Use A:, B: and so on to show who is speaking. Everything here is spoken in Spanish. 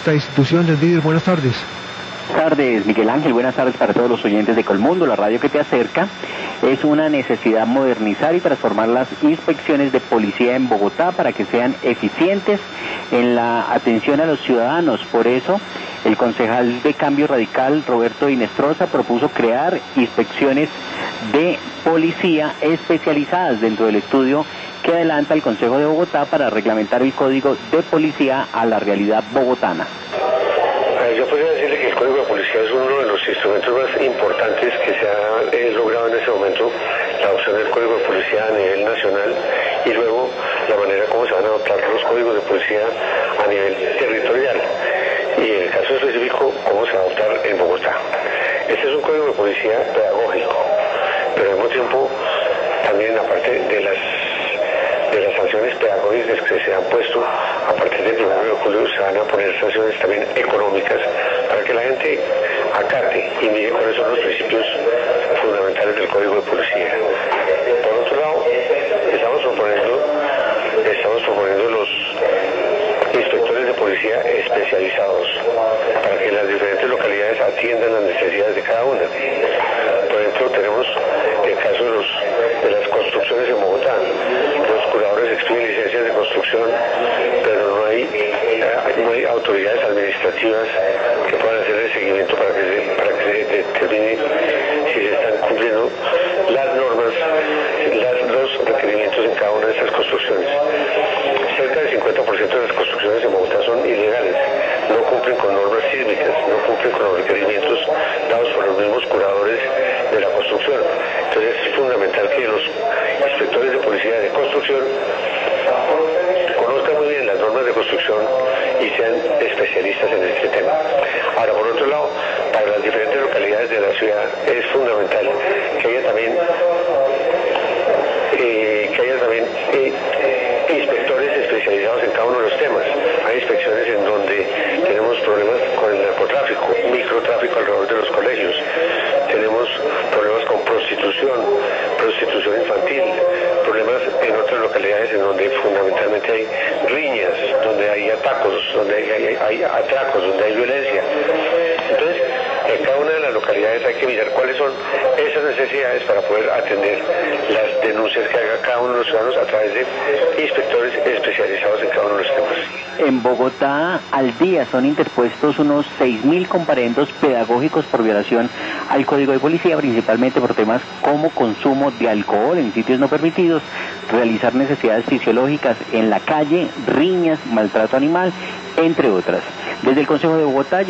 A: esta institución. Líder, buenas tardes.
B: Buenas tardes, Miguel Ángel. Buenas tardes para todos los oyentes de Colmundo, la radio que te acerca. Es una necesidad modernizar y transformar las inspecciones de policía en Bogotá para que sean eficientes en la atención a los ciudadanos. Por eso, el concejal de Cambio Radical, Roberto Inestrosa, propuso crear inspecciones de policía especializadas dentro del estudio que adelanta el Consejo de Bogotá para reglamentar el Código de Policía a la realidad bogotana.
C: Yo podría decirle que el Código de Policía es uno de los instrumentos más importantes que se ha logrado en ese momento, la adopción del Código de Policía a nivel nacional y luego la manera como se van a adoptar los códigos de policía a nivel territorial y en el caso específico cómo se va a adoptar en Bogotá. Este es un Código de Policía pedagógico, pero al mismo tiempo también aparte de las sanciones pedagógicas que se han puesto, a partir del 1 de julio se van a poner sanciones también económicas para que la gente acate y mire cuáles son los principios fundamentales del Código de Policía. Por otro lado, estamos proponiendo los inspectores de policía especializados para que las diferentes localidades atiendan las necesidades de cada una. Por ejemplo, tenemos el caso de las construcciones en Bogotá. Los curadores expiden licencias de construcción, pero no hay autoridades administrativas que puedan hacer el seguimiento para que se determine si se están cumpliendo las normas, los requerimientos en cada una de estas construcciones. Cerca del 50% de las construcciones en Bogotá son ilegales, no cumplen con normas sísmicas, no cumplen con los requerimientos dados por los mismos curadores de la construcción. Entonces es fundamental que los inspectores de policía de construcción conozcan muy bien las normas de construcción y sean especialistas en este tema. Ahora, por otro lado, para las diferentes localidades de la ciudad es fundamental que haya también inspectores especializados en cada uno de los temas. Hay inspecciones en donde tenemos problemas con el narcotráfico, microtráfico alrededor de los colegios. Tenemos problemas con prostitución infantil, problemas en otras localidades en donde fundamentalmente hay riñas, donde hay atacos, donde hay atracos, donde hay violencia. Entonces, en cada una de las localidades hay que mirar cuáles son esas necesidades para poder atender las denuncias que haga cada uno de los ciudadanos a través de inspectores especializados en cada uno de los temas.
B: En Bogotá, al día son interpuestos unos 6.000 comparendos pedagógicos por violación al Código de Policía, principalmente por temas como consumo de alcohol en sitios no permitidos, realizar necesidades fisiológicas en la calle, riñas, maltrato animal, entre otras. Desde el Consejo de Bogotá,